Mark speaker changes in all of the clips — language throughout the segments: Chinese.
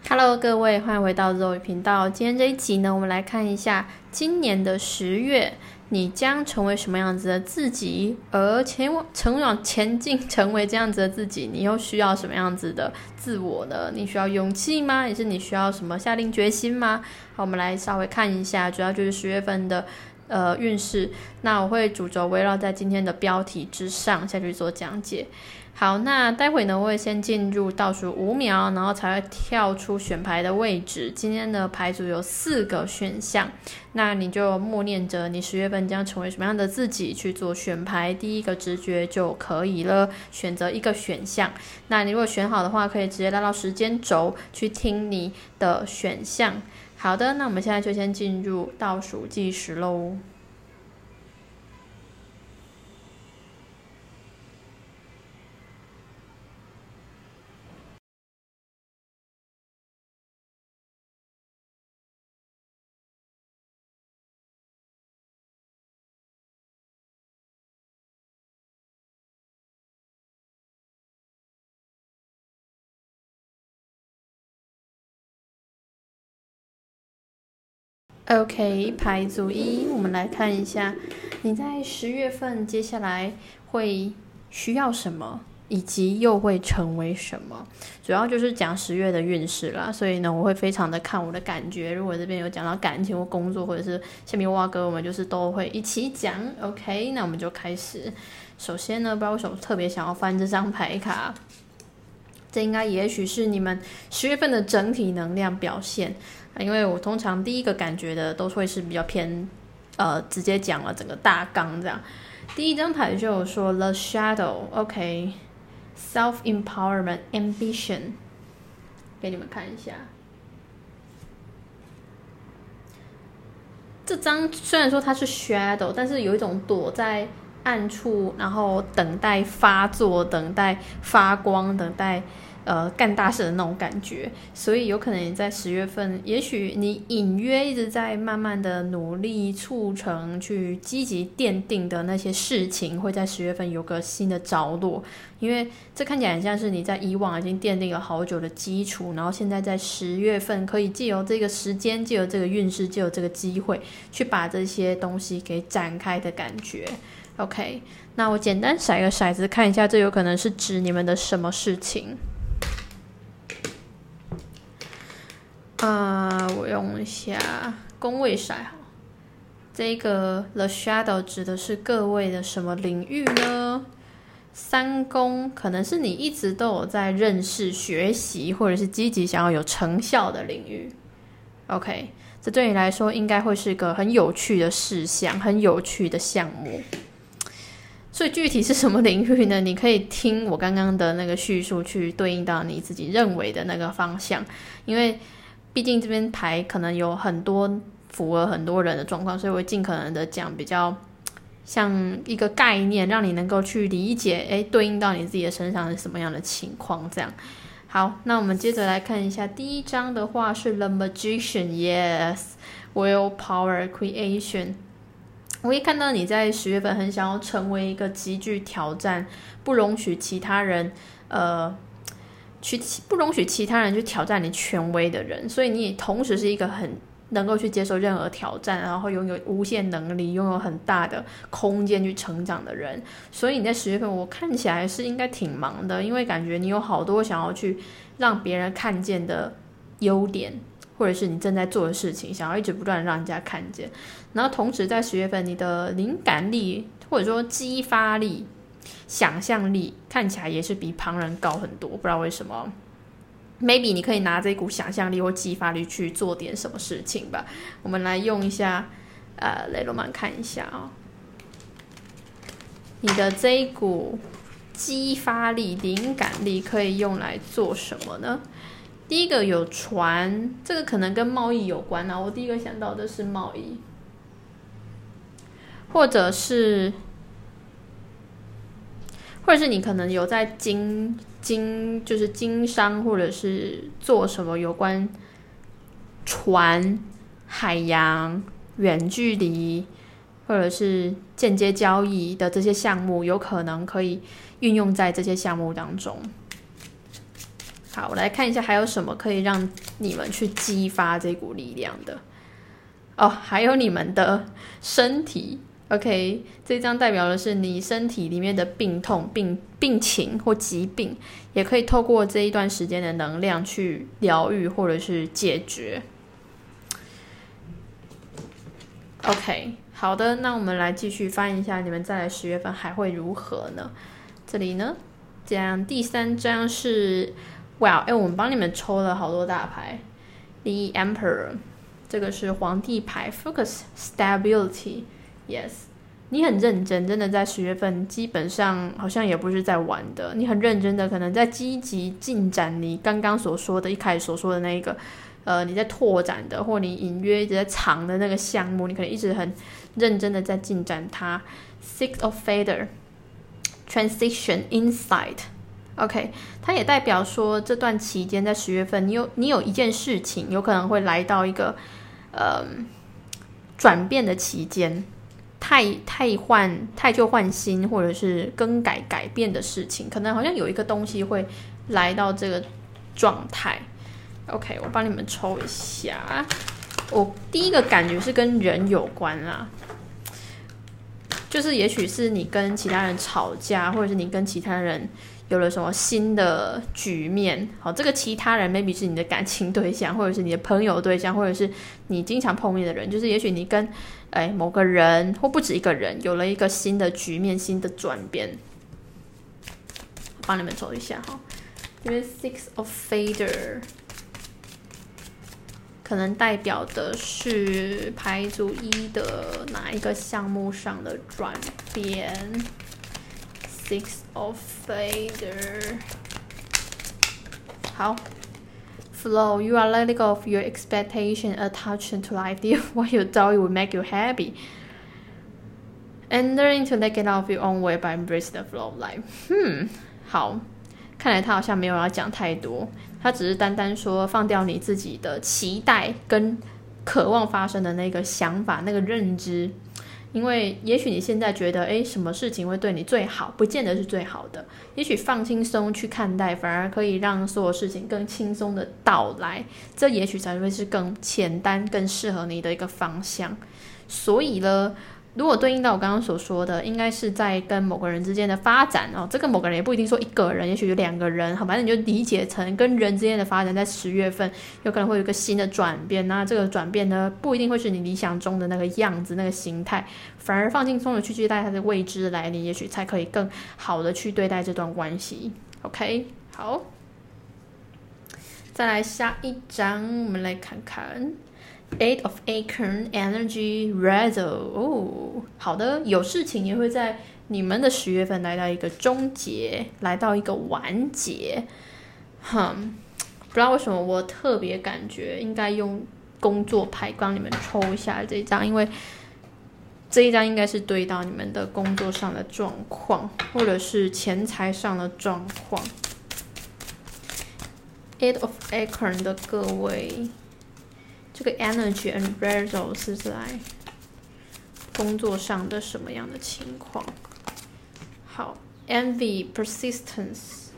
Speaker 1: Hello， 各位，欢迎回到 Zoe 频道。今天这一集呢，我们来看一下今年的10月，你将成为什么样子的自己，而前进成为这样子的自己，你又需要什么样子的自我呢？你需要勇气吗？还是你需要什么下定决心吗？好，我们来稍微看一下，主要就是10月份的运势。那我会主轴围绕在今天的标题之上下去做讲解。好，那待会呢，我会先进入倒数5秒，然后才会跳出选牌的位置。今天的牌组有4个选项，那你就默念着你10月份将成为什么样的自己去做选牌，第一个直觉就可以了，选择一个选项。那你如果选好的话，可以直接拉到时间轴去听你的选项。好的，那我们现在就先进入倒数计时咯。OK， 牌组1，我们来看一下你在10月份接下来会需要什么，以及又会成为什么。主要就是讲10月的运势啦，所以呢，我会非常的看我的感觉。如果这边有讲到感情或工作，或者是下面挖哥，我们就是都会一起讲。OK， 那我们就开始。首先呢，不知道为什么特别想要翻这张牌卡。这应该也许是你们10月份的整体能量表现，因为我通常第一个感觉的都会是比较偏直接讲了整个大纲这样。第一张牌就有说 The Shadow， OK， Self Empowerment Ambition， 给你们看一下。这张虽然说它是 Shadow， 但是有一种躲在暗处，然后等待发作，等待发光，等待干大事的那种感觉。所以有可能你在10月份，也许你隐约一直在慢慢的努力促成，去积极奠定的那些事情，会在10月份有个新的着落。因为这看起来很像是你在以往已经奠定了好久的基础，然后现在在10月份可以借由这个时间，借由这个运势，借由这个机会，去把这些东西给展开的感觉。OK， 那我简单甩个骰子看一下，这有可能是指你们的什么事情？我用一下宫位骰好。这个 The Shadow 指的是各位的什么领域呢？3宫可能是你一直都有在认识、学习，或者是积极想要有成效的领域。OK， 这对你来说应该会是个很有趣的事项，很有趣的项目。所以具体是什么领域呢？你可以听我刚刚的那个叙述去对应到你自己认为的那个方向，因为毕竟这边牌可能有很多符合很多人的状况，所以我会尽可能的讲比较像一个概念，让你能够去理解，对应到你自己的身上是什么样的情况这样。好，那我们接着来看一下第一张的话是 The Magician， Yes， Willpower Creation。我会看到你在10月份很想要成为一个极具挑战，不容许其他人去挑战你权威的人，所以你也同时是一个很能够去接受任何挑战，然后拥有无限能力，拥有很大的空间去成长的人。所以你在10月份我看起来是应该挺忙的，因为感觉你有好多想要去让别人看见的优点，或者是你正在做的事情，想要一直不断的让人家看见。然后同时在10月份你的灵感力或者说激发力、想象力看起来也是比旁人高很多，不知道为什么。maybe 你可以拿这股想象力或激发力去做点什么事情吧。我们来用一下雷诺曼看一下你的这一股激发力、灵感力可以用来做什么呢？第一个有船，这个可能跟贸易有关我第一个想到的是贸易，或者是你可能有在就是经商，或者是做什么有关船、海洋、远距离，或者是间接交易的这些项目，有可能可以运用在这些项目当中。 好，我来看一下还有什么可以让你们去激发这股力量的。哦，还有你们的身体。OK， 这张代表的是你身体里面的病痛、病情或疾病，也可以透过这一段时间的能量去疗愈或者是解决。OK， 好的，那我们来继续翻一下，你们再来10月份还会如何呢？这里呢，这样第3张是，哇，我们帮你们抽了好多大牌 ，The Emperor， 这个是皇帝牌 ，Focus Stability，Yes， 你很认真，真的在10月份基本上好像也不是在玩的，你很认真的，可能在积极进展你刚刚所说的一开始所说的那一个。你在拓展的，或你隐约一直在藏的那个项目，你可能一直很认真的在进展它。Six of Feather Transition Insight，OK， 它也代表说这段期间在10月份，你有一件事情有可能会来到一个转变的期间，太旧换新，或者是更改改变的事情，可能好像有一个东西会来到这个状态。OK， 我帮你们抽一下。我第一个感觉是跟人有关啦，就是也许是你跟其他人吵架，或者是你跟其他人有了什么新的局面。好，这个其他人 maybe 是你的感情对象，或者是你的朋友对象，或者是你经常碰面的人。就是也许你跟某个人或不止一个人有了一个新的局面、新的转变。帮你们抽一下哈，这边 Six of Feather。可能代表的是牌组1的哪一个项目上的转变 ？Six of Feather。好 ，Flow. You are letting go of your expectation, attachment to life. What you thought would make you happy, and learning to let go of your own way by embracing the flow of life. 好。看来他好像没有要讲太多，他只是单单说放掉你自己的期待跟渴望发生的那个想法、那个认知，因为也许你现在觉得什么事情会对你最好，不见得是最好的，也许放轻松去看待，反而可以让所有事情更轻松的到来，这也许才会是更简单、更适合你的一个方向。所以呢，如果对应到我刚刚所说的，应该是在跟某个人之间的发展哦。这个某个人也不一定说一个人，也许有2个人，好，反正你就理解成跟人之间的发展，在10月份有可能会有一个新的转变。那这个转变呢，不一定会是你理想中的那个样子、那个形态，反而放轻松的去接待它的未知的来临，也许才可以更好的去对待这段关系。OK， 好，再来下一张，我们来看看。Eight of Acorn Energy Rattle， 哦，好的，有事情也会在你们的10月份来到一个终结，来到一个完结。不知道为什么我特别感觉应该用工作牌帮你们抽一下这一张，因为这一张应该是对到你们的工作上的状况，或者是钱财上的状况。Eight of Acorn 的各位。这个 energy and rattle 是在工作上的什么样的情况？好 ，envy persistence，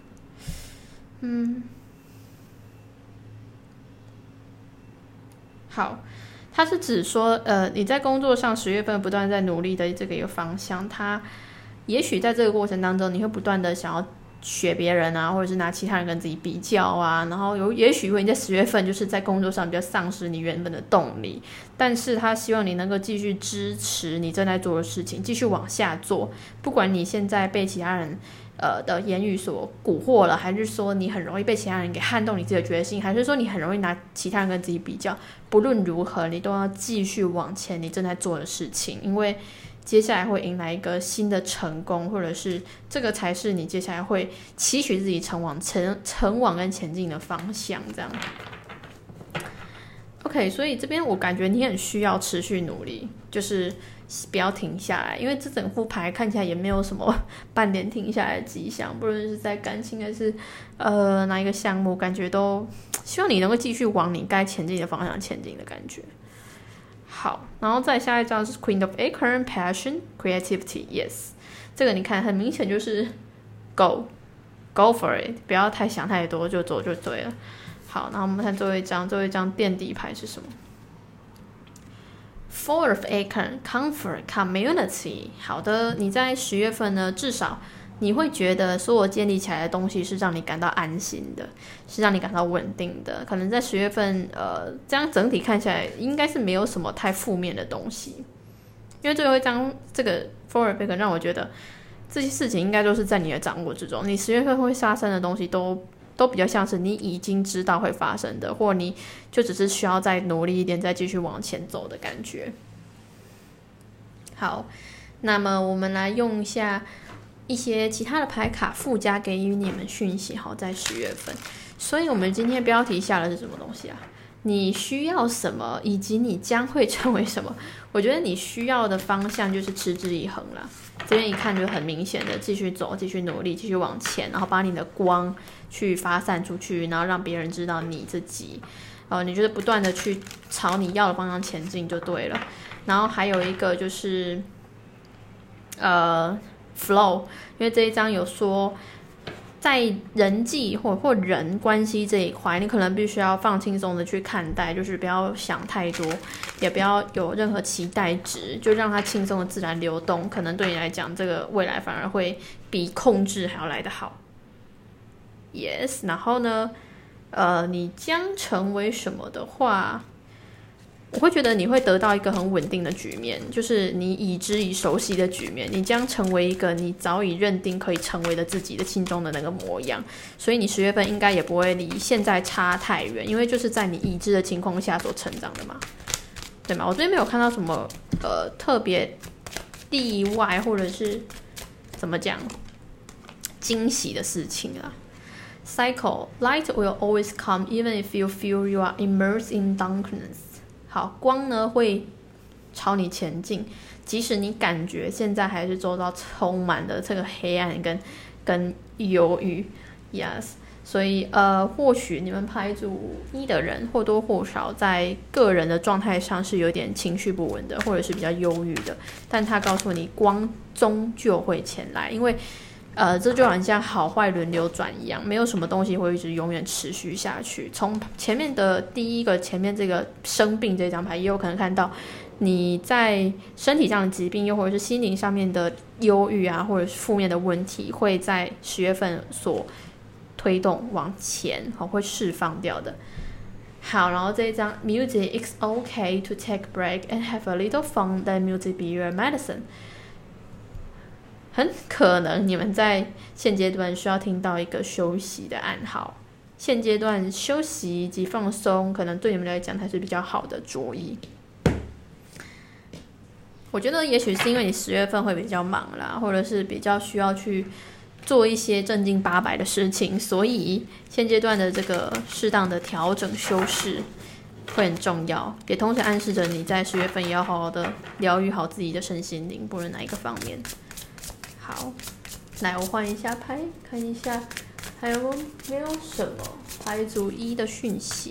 Speaker 1: 好，它是指说，你在工作上10月份不断在努力的这个一个方向，它也许在这个过程当中，你会不断的想要。学别人啊，或者是拿其他人跟自己比较啊，然后也许会你在10月份就是在工作上比较丧失你原本的动力，但是他希望你能够继续支持你正在做的事情，继续往下做，不管你现在被其他人的言语所蛊惑了，还是说你很容易被其他人给撼动你自己的决心，还是说你很容易拿其他人跟自己比较，不论如何你都要继续往前你正在做的事情，因为接下来会迎来一个新的成功，或者是这个才是你接下来会期许自己成往跟前进的方向，这样。OK， 所以这边我感觉你很需要持续努力，就是不要停下来，因为这整副牌看起来也没有什么半点停下来的迹象，不论是在感情还是哪一个项目，感觉都希望你能够继续往你该前进的方向前进的感觉。好，然后再下一张是 Queen of Acorn Passion Creativity， Yes， 这个你看很明显就是 Go， go for it， 不要太想太多，就走就对了。好，那我们看最后一张，最后一张垫底牌是什么？Fourth Acorn Comfort Community。好的，你在10月份呢，至少你会觉得所有建立起来的东西是让你感到安心的，是让你感到稳定的。可能在10月份，这样整体看起来应该是没有什么太负面的东西。因为最后一张这个 Fourth Acorn 让我觉得这些事情应该都是在你的掌握之中。你10月份会发生的东西都比较像是你已经知道会发生的，或你就只是需要再努力一点，再继续往前走的感觉。好，那么我们来用一下一些其他的牌卡附加给予你们讯息。好，在10月份，所以我们今天标题下的是什么东西啊？你需要什么，以及你将会成为什么？我觉得你需要的方向就是持之以恒啦。这边一看就很明显的，继续走，继续努力，继续往前，然后把你的光去发散出去，然后让别人知道你自己。你就是不断的去朝你要的方向前进就对了。然后还有一个就是flow， 因为这一章有说在人际或人关系这一块，你可能必须要放轻松的去看待，就是不要想太多，也不要有任何期待值，就让它轻松的自然流动，可能对你来讲这个未来反而会比控制还要来得好。 Yes， 然后呢你将成为什么的话，我会觉得你会得到一个很稳定的局面，就是你已知已熟悉的局面，你将成为一个你早已认定可以成为的自己的心中的那个模样，所以你10月份应该也不会离现在差太远，因为就是在你已知的情况下所成长的嘛，对吗？我这边没有看到什么特别例外或者是怎么讲惊喜的事情啊。Cycle, light will always come even if you feel you are immersed in darkness。 好，光呢会朝你前进，即使你感觉现在还是周遭充满了这个黑暗跟忧郁。 Yes， 所以或许你们牌组1的人或多或少在个人的状态上是有点情绪不稳的，或者是比较忧郁的，但他告诉你光终究会前来，因为这就好像好坏轮流转一样，没有什么东西会一直永远持续下去。从前面的第一个前面这个生病这张牌，也有可能看到你在身体上的疾病，又或者是心灵上面的忧郁啊，或者是负面的问题，会在10月份所推动往前，会释放掉的。好，然后这一张 Music, it's okay to take a break and have a little fun, let music be your medicine。很可能你们在现阶段需要听到一个休息的暗号，现阶段休息及放松可能对你们来讲才是比较好的着意。我觉得也许是因为你10月份会比较忙啦，或者是比较需要去做一些正经八百的事情，所以现阶段的这个适当的调整修饰会很重要，也同时暗示着你在10月份也要好好的疗愈好自己的身心灵，不论哪一个方面。好，来我换一下牌，看一下还有没有什么牌组1的讯息。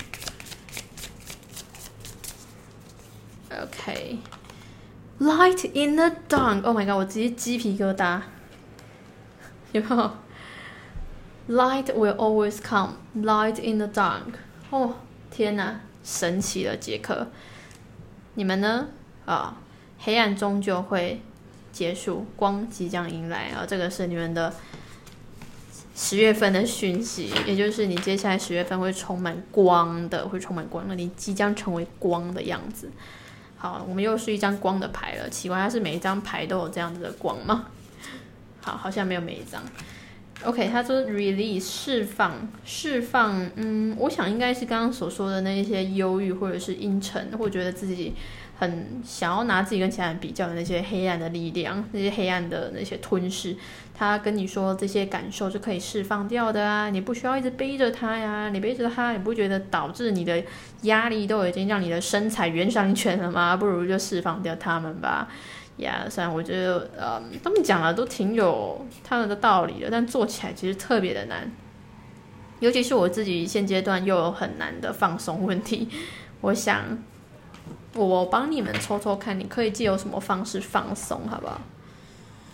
Speaker 1: OK， Light in the dark， Oh my god， 我直接鸡皮疙瘩，有没有？ Light will always come, light in the dark。 哦，天哪，神奇了杰克，你们呢？黑暗终究会结束，光即将迎来啊！这个是你们的10月份的讯息，也就是你接下来10月份会充满光的，你即将成为光的样子。好，我们又是一张光的牌了，奇怪，它是每一张牌都有这样子的光吗？好，好像没有每一张。OK， 他说 release 释放，我想应该是刚刚所说的那一些忧郁或者是阴沉，或觉得自己很想要拿自己跟其他人比较的那些黑暗的力量，那些黑暗的那些吞噬，他跟你说这些感受是可以释放掉的啊，你不需要一直背着它呀，你背着它，你不觉得导致你的压力都已经让你的身材圆上一圈了吗？不如就释放掉它们吧。虽然我觉得他们讲的都挺有他们的道理的，但做起来其实特别的难，尤其是我自己现阶段又有很难的放松问题。我想我帮你们抽抽看，你可以借由什么方式放松好不好？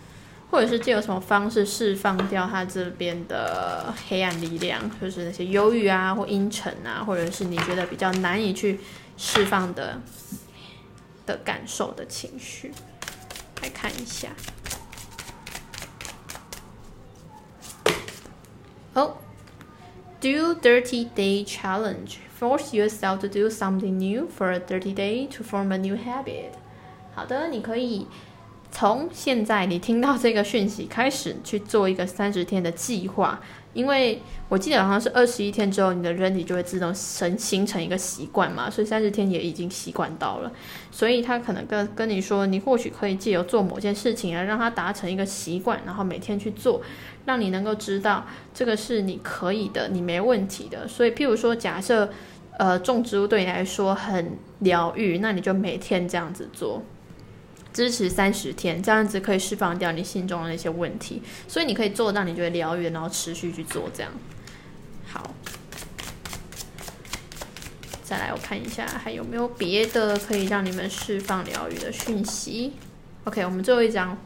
Speaker 1: 或者是借由什么方式释放掉他这边的黑暗力量，就是那些忧郁啊或阴沉啊，或者是你觉得比较难以去释放的感受的情绪。来看一下。Do Dirty Day Challenge. Force yourself to do something new for a dirty day to form a new habit. 好的，你可以从现在你听到这个讯息开始去做一个30天的计划，因为我记得好像是21天之后，你的人体就会自动形成一个习惯嘛，所以30天也已经习惯到了，所以他可能跟你说，你或许可以借由做某件事情来让它达成一个习惯，然后每天去做，让你能够知道这个是你可以的，你没问题的。所以譬如说假设种植物对你来说很疗愈，那你就每天这样子做，支持30天，这样子可以释放掉你心中的那些问题，所以你可以做让你觉得疗愈，然后持续去做这样。好，再来我看一下还有没有别的可以让你们释放疗愈的讯息。 OK， 我们最后一张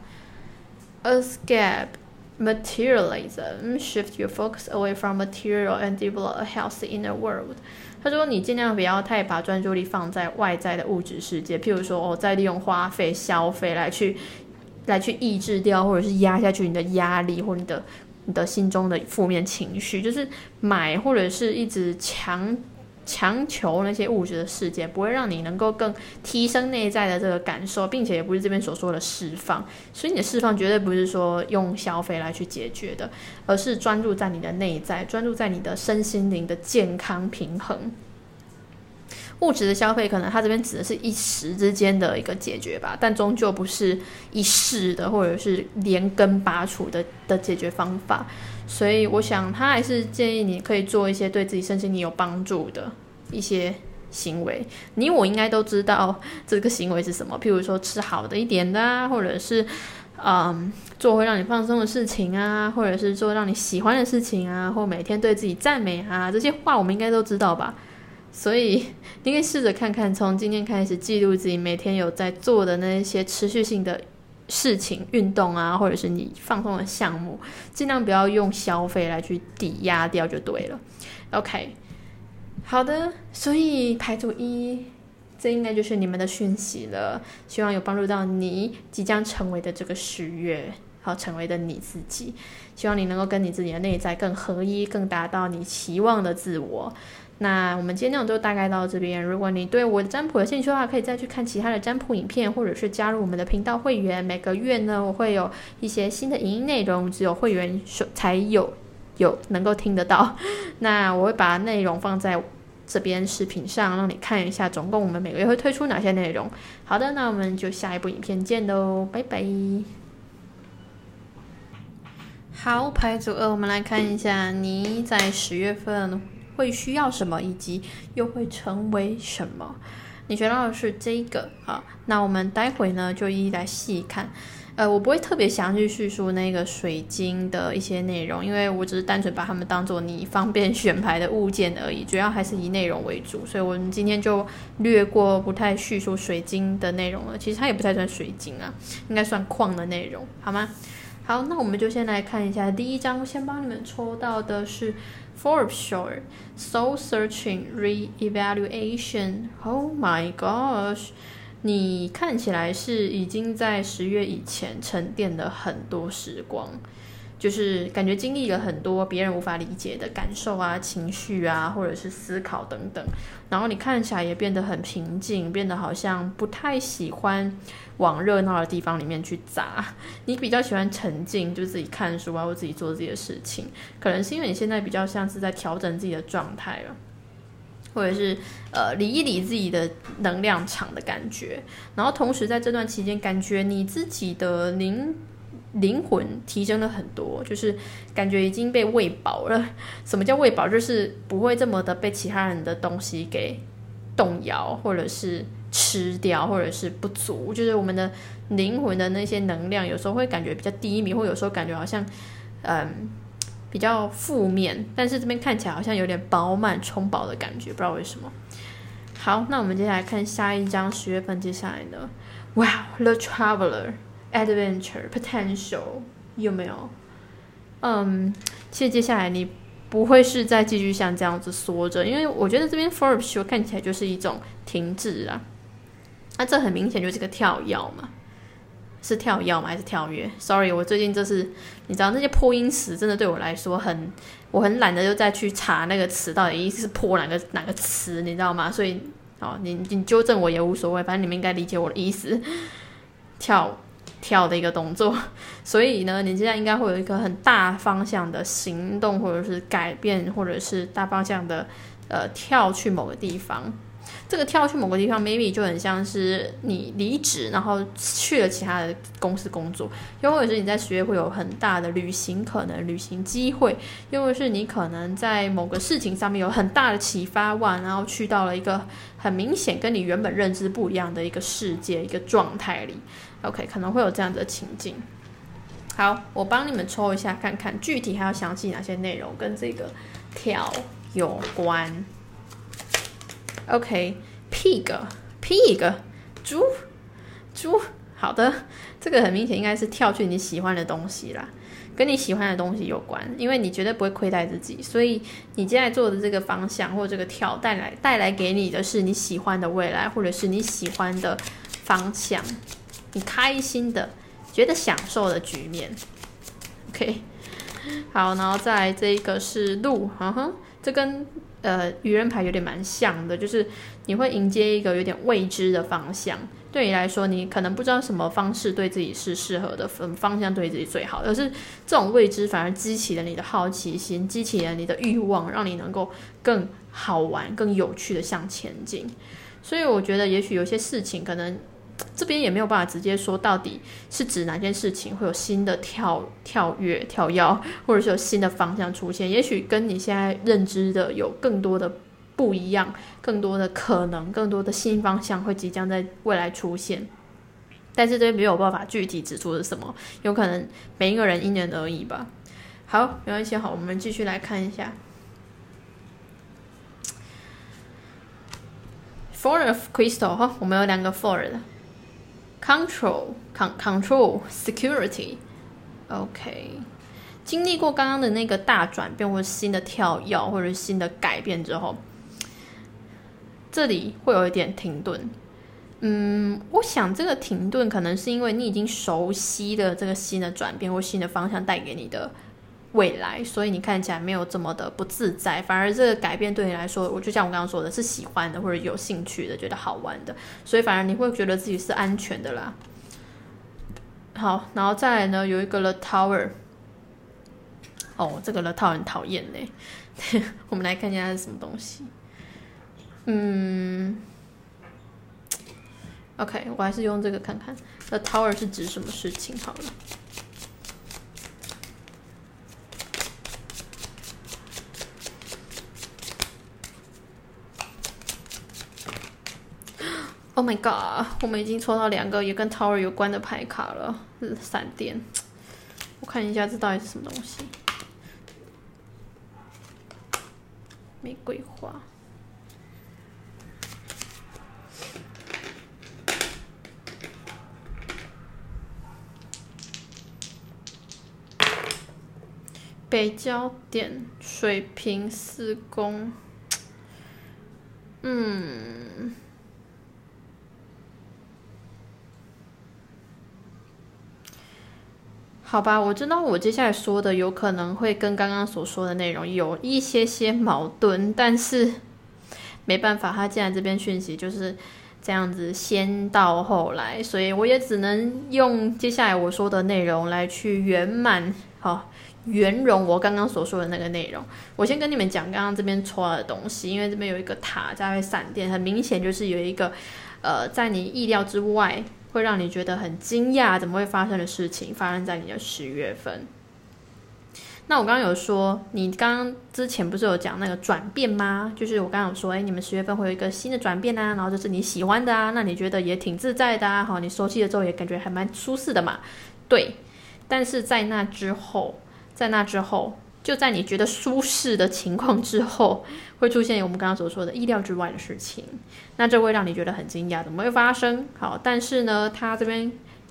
Speaker 1: Escape Materialism. Shift your focus away from material and develop a healthy inner world. 他说你尽量不要太把专注力放在外在的物质世界，譬如说再利用花费消费来去抑制掉或者是压下去你的压力或你的心中的负面情绪，就是买或者是一直强求那些物质的世界，不会让你能够更提升内在的这个感受，并且也不是这边所说的释放。所以你的释放绝对不是说用消费来去解决的，而是专注在你的内在，专注在你的身心灵的健康平衡。物质的消费可能它这边指的是一时之间的一个解决吧，但终究不是一世的或者是连根拔除的解决方法。所以我想他还是建议你可以做一些对自己身心灵有帮助的一些行为。你我应该都知道这个行为是什么，譬如说吃好的一点的啊，或者是做会让你放松的事情啊，或者是做让你喜欢的事情啊，或每天对自己赞美啊，这些话我们应该都知道吧。所以你可以试着看看，从今天开始记录自己每天有在做的那些持续性的事情，运动啊，或者是你放松的项目，尽量不要用消费来去抵押掉就对了。 OK， 好的，所以牌组1这应该就是你们的讯息了，希望有帮助到你即将成为的这个10月，好成为的你自己，希望你能够跟你自己的内在更合一，更达到你期望的自我。那我们今天内容就大概到这边，如果你对我的占卜有兴趣的话，可以再去看其他的占卜影片，或者是加入我们的频道会员。每个月呢我会有一些新的影音内容，只有会员才有能够听得到。那我会把内容放在这边视频上让你看一下，总共我们每个月会推出哪些内容。好的，那我们就下一部影片见喽，拜拜。好，牌组2，我们来看一下你在10月份会需要什么，以及又会成为什么。你学到的是这个，好，那我们待会呢就一一来细看。我不会特别详细叙述那个水晶的一些内容，因为我只是单纯把它们当做你方便选牌的物件而已，主要还是以内容为主，所以我们今天就略过，不太叙述水晶的内容了。其实它也不太算水晶啊，应该算矿的内容，好吗？好，那我们就先来看一下第一张，先帮你们抽到的是 Forbes Short Soul Searching Re-Evaluation. Oh my gosh， 你看起来是已经在10月以前沉淀了很多时光，就是感觉经历了很多别人无法理解的感受啊、情绪啊，或者是思考等等，然后你看起来也变得很平静，变得好像不太喜欢往热闹的地方里面去砸，你比较喜欢沉静，就自己看书啊，或自己做自己的事情。可能是因为你现在比较像是在调整自己的状态了，或者是理一理自己的能量场的感觉。然后同时在这段期间，感觉你自己的灵魂提升了很多，就是感觉已经被喂饱了。什么叫喂饱？就是不会这么的被其他人的东西给动摇，或者是吃掉，或者是不足。就是我们的灵魂的那些能量有时候会感觉比较低迷，或有时候感觉好像比较负面，但是这边看起来好像有点饱满充饱的感觉，不知道为什么。好，那我们接下来看下一张10月份接下来的 Wow, the Traveler Adventure Potential 有没有？其实接下来你不会是再继续像这样子缩着，因为我觉得这边 Forbes 看起来就是一种停滞啊，那这很明显就是个跳跃嘛。是跳跃吗？还是跳跃 ？Sorry， 我最近你知道那些破音词真的对我来说我很懒得就再去查那个词到底意思是破哪个词，你知道吗？所以你纠正我也无所谓，反正你们应该理解我的意思。跳的一个动作，所以呢，你现在应该会有一个很大方向的行动，或者是改变，或者是大方向的跳去某个地方。这个跳去某个地方 maybe 就很像是你离职然后去了其他的公司工作，又或者是你在10月会有很大的旅行机会，又或者是你可能在某个事情上面有很大的启发然后去到了一个很明显跟你原本认知不一样的一个世界一个状态里。 OK， 可能会有这样的情境。好，我帮你们抽一下看看具体还要详细哪些内容跟这个跳有关。OK， pig， 猪，好的，这个很明显应该是跳去你喜欢的东西啦，跟你喜欢的东西有关，因为你绝对不会亏待自己，所以你现在做的这个方向或这个跳带来给你的是你喜欢的未来，或者是你喜欢的方向，你开心的觉得享受的局面。 OK， 好，然后再来这个是鹿，这跟愚人牌有点蛮像的，就是你会迎接一个有点未知的方向，对你来说你可能不知道什么方式对自己是适合的方向对自己最好的，而是这种未知反而激起了你的好奇心，激起了你的欲望，让你能够更好玩更有趣的向前进。所以我觉得也许有些事情可能这边也没有办法直接说到底是指哪件事情会有新的跳跃或者是有新的方向出现，也许跟你现在认知的有更多的不一样，更多的可能，更多的新方向会即将在未来出现，但是这边没有办法具体指出是什么，有可能每一个人因人而异吧。好，没关系，好，我们继续来看一下 Four of Crystal， 我们有2个 Four 的Control Security。 OK， 经历过刚刚的那个大转变或者新的跳跃或者新的改变之后，这里会有一点停顿。我想这个停顿可能是因为你已经熟悉了这个新的转变或新的方向带给你的未来，所以你看起来没有这么的不自在，反而这个改变对你来说，我就像我刚刚说的是喜欢的或者有兴趣的，觉得好玩的，所以反而你会觉得自己是安全的啦。好，然后再来呢，有一个 The Tower。 这个 The Tower 很讨厌耶我们来看一下它是什么东西。OK， 我还是用这个看看 The Tower 是指什么事情好了。Oh my god， 我们已经抽到2个也跟 Tower 有关的牌卡了，闪电。我看一下这到底是什么东西。玫瑰花。北焦点，水瓶4宫。好吧，我知道我接下来说的有可能会跟刚刚所说的内容有一些矛盾，但是没办法，他既然这边讯息就是这样子先到后来，所以我也只能用接下来我说的内容来去圆融我刚刚所说的那个内容。我先跟你们讲刚刚这边抽到的东西，因为这边有一个塔加上闪电，很明显就是有一个在你意料之外会让你觉得很惊讶怎么会发生的事情发生在你的10月份。那我刚刚有说，你刚刚之前不是有讲那个转变吗？就是我刚刚有说，你们10月份会有一个新的转变啊，然后就是你喜欢的啊，那你觉得也挺自在的啊，你熟悉了之后也感觉还蛮舒适的嘛。对，但是在那之后，就在你觉得舒适的情况之后，会出现我们刚刚所说的意料之外的事情，那这会让你觉得很惊讶，怎么会发生？好，但是呢，他这边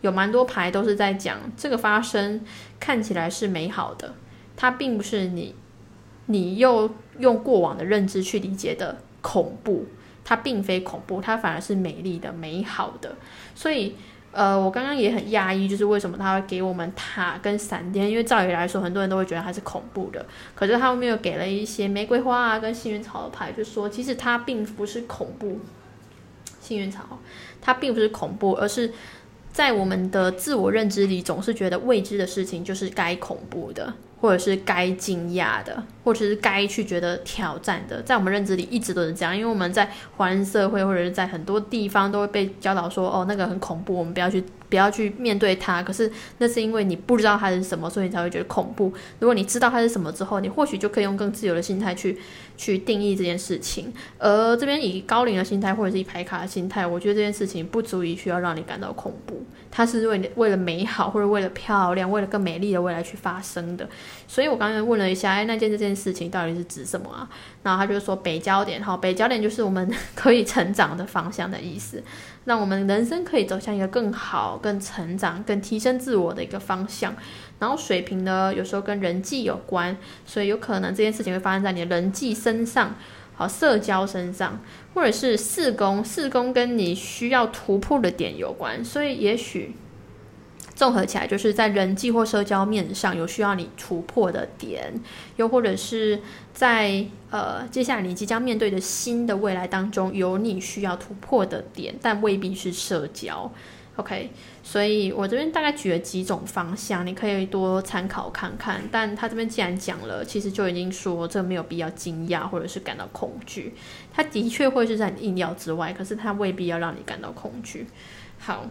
Speaker 1: 有蛮多牌都是在讲这个发生看起来是美好的，它并不是你又用过往的认知去理解的恐怖，它并非恐怖，它反而是美丽的、美好的。所以我刚刚也很讶异，就是为什么他会给我们塔跟闪电，因为照理来说很多人都会觉得它是恐怖的，可是他后面又给了一些玫瑰花啊跟幸运草的牌，就说其实它并不是恐怖，幸运草它并不是恐怖，而是在我们的自我认知里总是觉得未知的事情就是该恐怖的，或者是该惊讶的，或者是该去觉得挑战的，在我们认知里一直都是这样，因为我们在华人社会或者是在很多地方都会被教导说，哦，那个很恐怖，我们不要去面对它，可是那是因为你不知道它是什么，所以你才会觉得恐怖。如果你知道它是什么之后，你或许就可以用更自由的心态去定义这件事情。而这边以高龄的心态或者是以牌卡的心态，我觉得这件事情不足以需要让你感到恐怖，它是为了美好或者为了漂亮，为了更美丽的未来去发生的。所以我刚才问了一下，这件事情到底是指什么啊？然后他就说北焦点，好，北焦点就是我们可以成长的方向的意思，让我们人生可以走向一个更好、更成长、更提升自我的一个方向。然后水瓶呢，有时候跟人际有关，所以有可能这件事情会发生在你的人际身上，好，社交身上，或者是四宫跟你需要突破的点有关，所以也许综合起来就是在人际或社交面上有需要你突破的点，又或者是在接下来你即将面对的新的未来当中有你需要突破的点，但未必是社交。OK， 所以我这边大概举了几种方向，你可以多参考看看。但他这边既然讲了，其实就已经说这没有必要惊讶或者是感到恐惧，他的确会是在你意料之外，可是他未必要让你感到恐惧。好，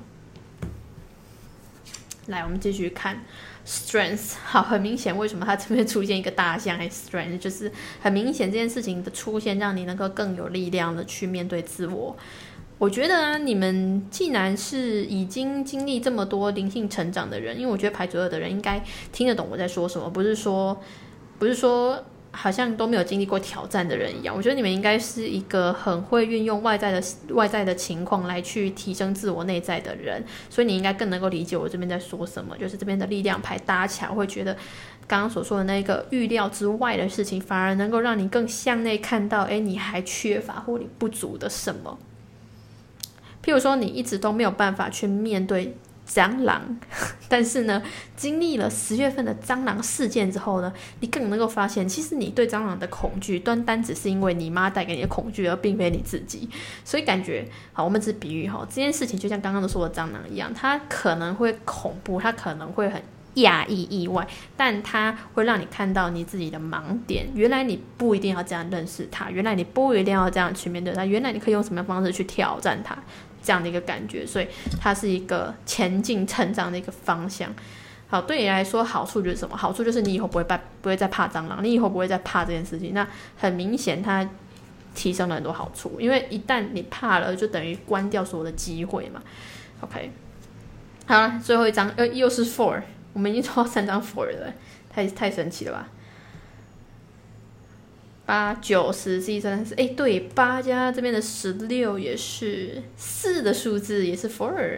Speaker 1: 来我们继续看 strength。 好，很明显为什么它这边出现一个大象还 strength， 就是很明显这件事情的出现让你能够更有力量的去面对自我。我觉得你们既然是已经经历这么多灵性成长的人，因为我觉得牌组2的人应该听得懂我在说什么，不是说好像都没有经历过挑战的人一样。我觉得你们应该是一个很会运用外在的情况来去提升自我内在的人，所以你应该更能够理解我这边在说什么，就是这边的力量牌搭起来会觉得刚刚所说的那个预料之外的事情，反而能够让你更向内看到你还缺乏或你不足的什么。譬如说你一直都没有办法去面对蟑螂，但是呢经历了10月份的蟑螂事件之后呢，你更能够发现其实你对蟑螂的恐惧单只是因为你妈带给你的恐惧，而并非你自己。所以感觉好，我们只比喻这件事情就像刚刚的说的蟑螂一样，它可能会恐怖，它可能会很讶异意外，但它会让你看到你自己的盲点，原来你不一定要这样认识它，原来你不一定要这样去面对它，原来你可以用什么样的方式去挑战它，这样的一个感觉。所以它是一个前进成长的一个方向。好，对你来说好处就是什么？好处就是你以后不会再怕蟑螂，你以后不会再怕这件事情。那很明显它提升了很多好处，因为一旦你怕了，就等于关掉所有的机会嘛。 OK， 好了，最后一张又是 4， 我们已经抽到3张4了，太神奇了吧。8、9、10、11、13、14，对，8加这边的16也是4的数字，也是4，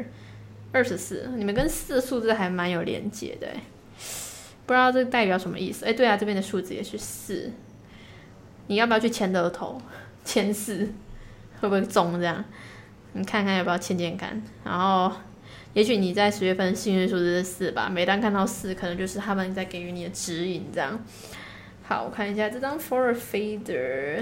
Speaker 1: 24，你们跟4的数字还蛮有连结的，不知道这代表什么意思。对啊，这边的数字也是4，你要不要去签乐透，签4会不会中？这样你看看要不要签看。然后也许你在10月份幸运数字是4吧，每当看到4，可能就是他们在给予你的指引这样。好，我看一下这张 For Fader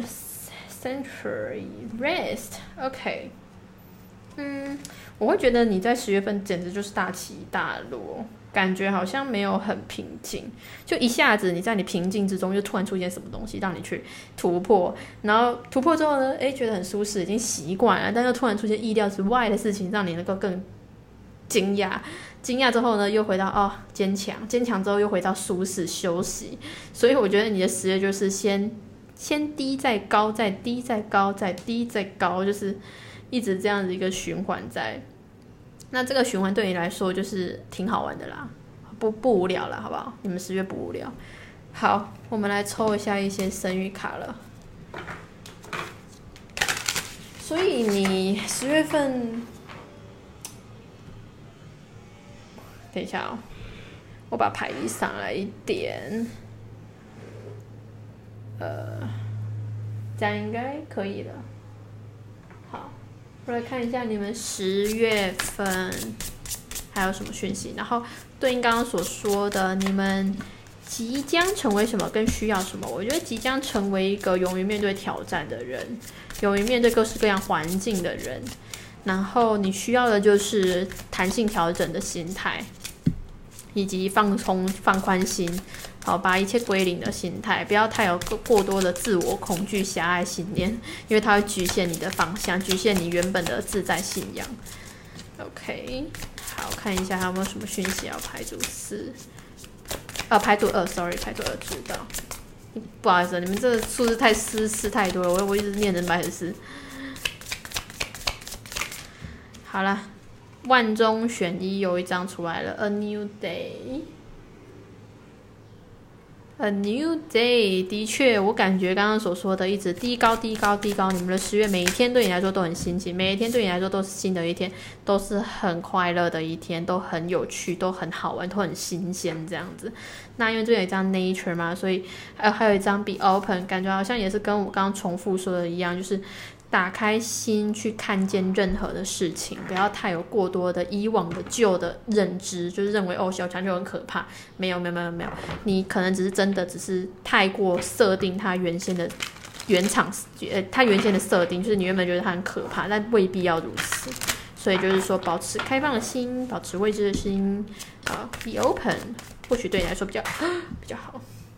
Speaker 1: Century Rest。 OK， 我会觉得你在10月份简直就是大起大落，感觉好像没有很平静，就一下子你在你平静之中就突然出现什么东西让你去突破，然后突破之后呢觉得很舒适，已经习惯了，但又突然出现意料之外的事情让你能够更惊讶之后呢又回到坚强之后又回到舒适休息。所以我觉得你的10月就是先低再高，再低再高，再低再高，就是一直这样子一个循环在。那这个循环对你来说就是挺好玩的啦，不无聊啦，好不好？你们10月不无聊。好，我们来抽一下一些生育卡了。所以你10月份等一下哦，我把牌移上来一点，这样应该可以了。好，我来看一下你们10月份还有什么讯息，然后对应刚刚所说的，你们即将成为什么跟需要什么？我觉得即将成为一个勇于面对挑战的人，勇于面对各式各样环境的人。然后你需要的就是弹性调整的心态，以及放松、放宽心，好，把一切归零的心态，不要太有过多的自我恐惧、狭隘信念，因为它会局限你的方向，局限你原本的自在信仰。OK， 好，看一下还有没有什么讯息要排除4，排除2 ，sorry， 排除2知道。不好意思，你们这个数字太诗太多了，我一直念成白诗。好了，万中选一，有一张出来了 ，A New Day。A New Day， 的确，我感觉刚刚所说的一直低高，你们的10月每一天对你来说都很新奇，每一天对你来说都是新的一天，都是很快乐的一天，都很有趣，都很好玩，都很新鲜这样子。那因为这有一张 Nature 嘛，所以还有一张 Be Open， 感觉好像也是跟我刚刚重复说的一样，就是打开心去看见任何的事情，不要太有过多的以往的旧的认知，就是认为小强就很可怕。没有，你可能只是太过设定它原先的它原先的设定，就是你原本觉得它很可怕，但未必要如此。所以就是说，保持开放的心，保持未知的心，be open， 或许对你来说比较好。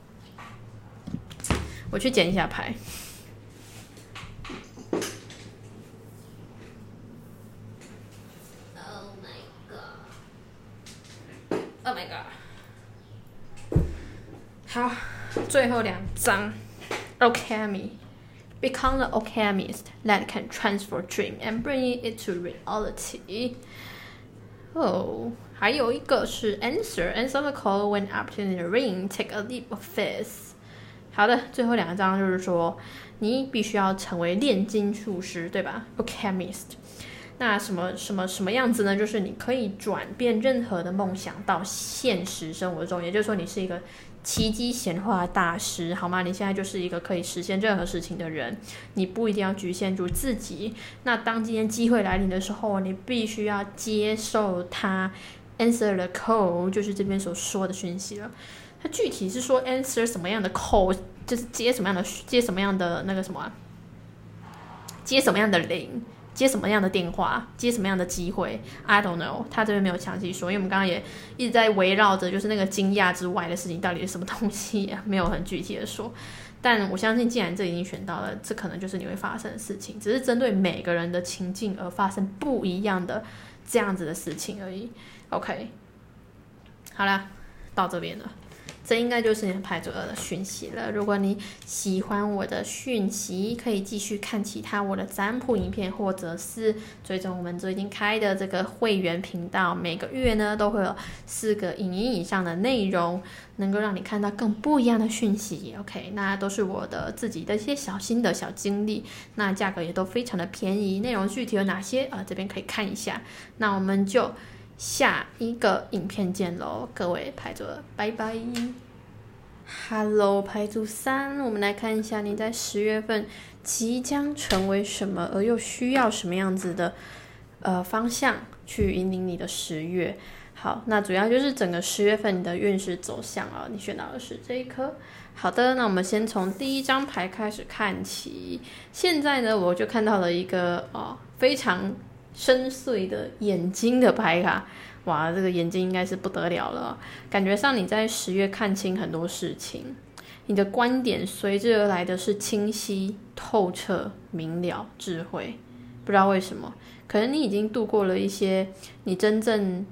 Speaker 1: 我去捡一下牌。Oh my god！ 好，最后2张 Alchemy， Become the alchemist that can transfer dream and bring it to reality。还有一个是 Answer the call when opportunity ring, take a leap of faith。好的，最后2张就是说，你必须要成为炼金术师，对吧 ？Alchemist。那什么样子呢？就是你可以转变任何的梦想到现实生活中，也就是说你是一个奇迹显化大师，好吗？你现在就是一个可以实现任何事情的人，你不一定要局限住自己。那当今天机会来临的时候，你必须要接受它 ，answer the call， 就是这边所说的讯息了。它具体是说 answer 什么样的 call， 就是接什么样的那个什么接什么样的铃。接什么样的电话，接什么样的机会 ，I don't know， 他这边没有详细说，因为我们刚刚也一直在围绕着就是那个惊讶之外的事情到底是什么东西没有很具体的说。但我相信，既然这已经选到了，这可能就是你会发生的事情，只是针对每个人的情境而发生不一样的这样子的事情而已。OK， 好啦，到这边了。这应该就是你的牌组2的讯息了。如果你喜欢我的讯息，可以继续看其他我的占卜影片，或者是追踪我们最近开的这个会员频道。每个月呢都会有4个影音以上的内容，能够让你看到更不一样的讯息。OK， 那都是我的自己的一些小心得、小经历，那价格也都非常的便宜。内容具体有哪些这边可以看一下。那我们就下一个影片见咯，各位牌组，拜拜。Hello， 牌组3，我们来看一下你在10月份即将成为什么，而又需要什么样子的方向去引领你的10月。好，那主要就是整个10月份你的运势走向啊，你选到的是这一颗。好的，那我们先从第1张牌开始看起。现在呢，我就看到了一个非常深邃的眼睛的牌卡。哇，这个眼睛应该是不得了了，感觉上你在10月看清很多事情，你的观点随之而来的是清晰、透彻、明了、智慧。不知道为什么，可能你已经度过了一些你真正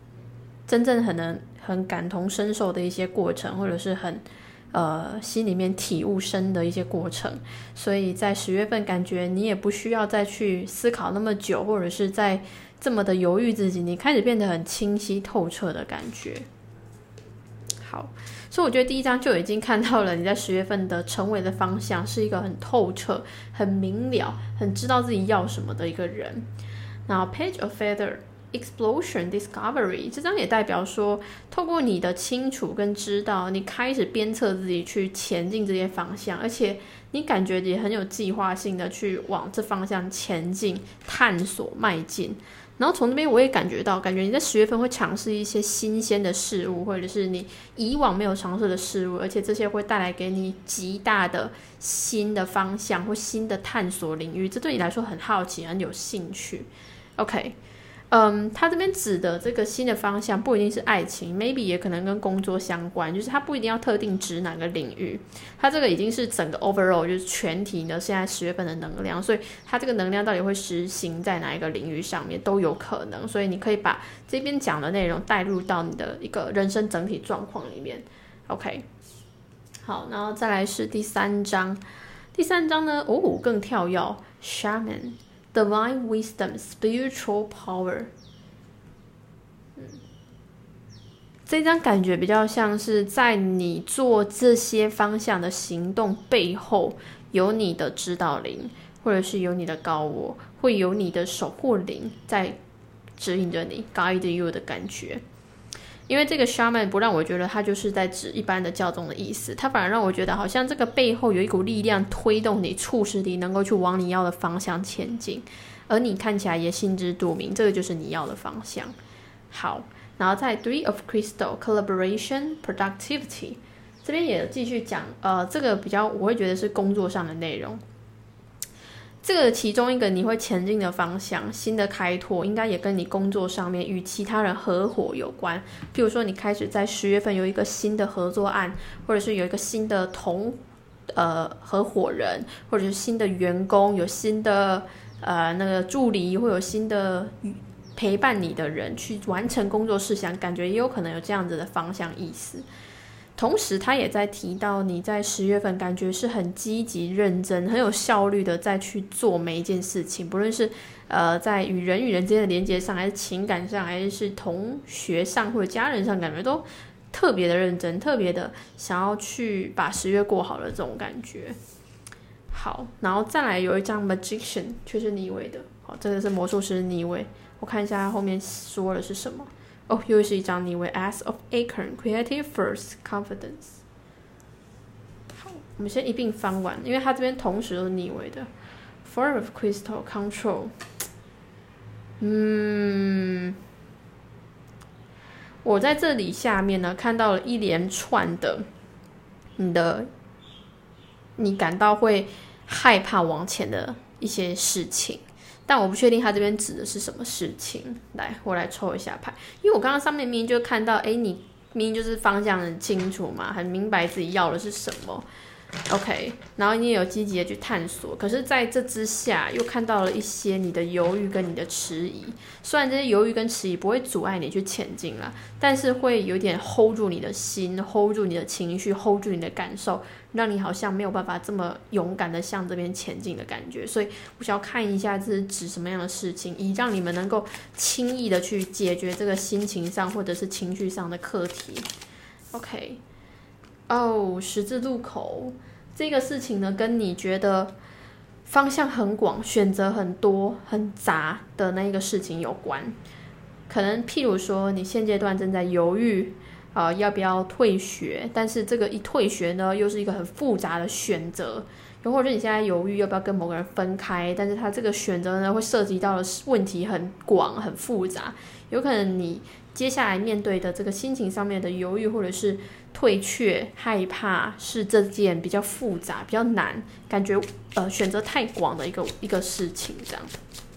Speaker 1: 很感同身受的一些过程，或者是很心里面体悟深的一些过程，所以在10月份感觉你也不需要再去思考那么久，或者是在这么的犹豫自己，你开始变得很清晰透彻的感觉。好，所以我觉得第1张就已经看到了你在10月份的成为的方向是一个很透彻、很明了、很知道自己要什么的一个人。然后 Page of Feather， explosion discovery， 这张也代表说透过你的清楚跟知道，你开始鞭策自己去前进这些方向，而且你感觉也很有计划性的去往这方向前进探索迈进。然后从那边我也感觉你在10月份会尝试一些新鲜的事物，或者是你以往没有尝试的事物，而且这些会带来给你极大的新的方向或新的探索领域，这对你来说很好奇很有兴趣。 OK，他这边指的这个新的方向不一定是爱情 maybe 也可能跟工作相关，就是他不一定要特定指哪个领域，他这个已经是整个 overall 就是全体呢现在10月份的能量，所以他这个能量到底会实行在哪一个领域上面都有可能，所以你可以把这边讲的内容带入到你的一个人生整体状况里面。 OK， 好，然后再来是第3章呢更跳跃 Shaman Divine Wisdom Spiritual Power，这张感觉比较像是在你做这些方向的行动背后有你的指导灵，或者是有你的高我，会有你的守护灵在指引着你 guide you 的感觉。因为这个 shaman 不让我觉得它就是在指一般的教宗的意思，它反而让我觉得好像这个背后有一股力量推动你，促使你能够去往你要的方向前进，而你看起来也心知肚明这个就是你要的方向。好，然后在 Three of Crystal Collaboration Productivity 这边也继续讲这个比较我会觉得是工作上的内容，这个其中一个你会前进的方向，新的开拓应该也跟你工作上面与其他人合伙有关。譬如说你开始在10月份有一个新的合作案，或者是有一个新的合伙人，或者是新的员工，有新的那个助理，会有新的陪伴你的人去完成工作事项，感觉也有可能有这样子的方向意思。同时他也在提到你在10月份感觉是很积极认真很有效率的再去做每一件事情，不论是在与人之间的连接上，还是情感上，还是同学上或者家人上，感觉都特别的认真，特别的想要去把10月过好的这种感觉。好，然后再来有一张 Magician 却是逆位的，好，这个是魔术师逆位，我看一下后面说的是什么。又是一张逆位 Ace of Acorn Creative First Confidence。 好，我们先一并翻完，因为它这边同时都是逆位的。Four of Crystal Control， 我在这里下面呢看到了一连串的你感到会害怕往前的一些事情，但我不确定他这边指的是什么事情。来，我来抽一下牌，因为我刚刚上面明明就看到你明明就是方向很清楚嘛，很明白自己要的是什么。 OK， 然后你也有积极的去探索，可是在这之下又看到了一些你的犹豫跟你的迟疑。虽然这些犹豫跟迟疑不会阻碍你去前进啦，但是会有点 hold 住你的心， hold 住你的情绪， hold 住你的感受，让你好像没有办法这么勇敢的向这边前进的感觉。所以我想要看一下这是指什么样的事情，以让你们能够轻易的去解决这个心情上或者是情绪上的课题。 OK，十字路口这个事情呢，跟你觉得方向很广，选择很多很杂的那一个事情有关。可能譬如说你现阶段正在犹豫要不要退学，但是这个一退学呢又是一个很复杂的选择，又或者你现在犹豫要不要跟某个人分开，但是他这个选择呢会涉及到的问题很广很复杂，有可能你接下来面对的这个心情上面的犹豫或者是退却害怕，是这件比较复杂比较难，感觉选择太广的一个事情这样。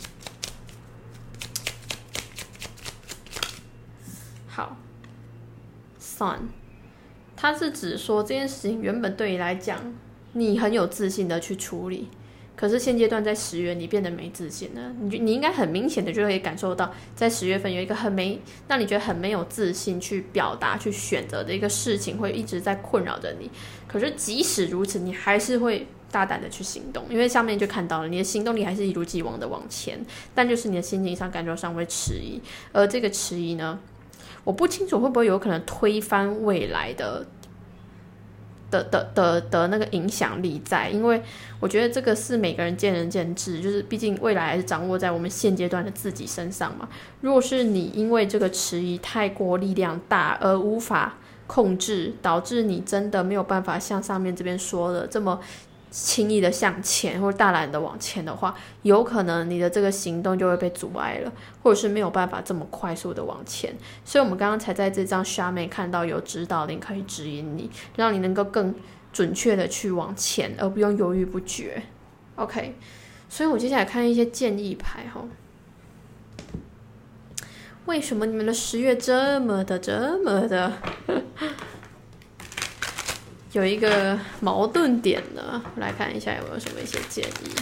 Speaker 1: 好， Sun 它是指说这件事情原本对你来讲你很有自信的去处理，可是现阶段在10月你变得没自信了，你应该很明显的就可以感受到在10月份有一个让你觉得很没有自信去表达去选择的一个事情会一直在困扰着你。可是即使如此你还是会大胆的去行动，因为上面就看到了你的行动力还是一如既往的往前，但就是你的心情上感受上会迟疑，而这个迟疑呢我不清楚会不会有可能推翻未来的的那个影响力在，因为我觉得这个是每个人见仁见智，就是毕竟未来还是掌握在我们现阶段的自己身上嘛。如果是你因为这个迟疑太过力量大而无法控制，导致你真的没有办法像上面这边说的这么轻易的向前或大胆的往前的话，有可能你的这个行动就会被阻碍了，或者是没有办法这么快速的往前。所以我们刚刚才在这张下面看到有指导灵可以指引你，让你能够更准确的去往前，而不用犹豫不决。 OK， 所以我接下来看一些建议牌为什么你们的10月这么的有一个矛盾点呢？我来看一下有没有什么一些建议。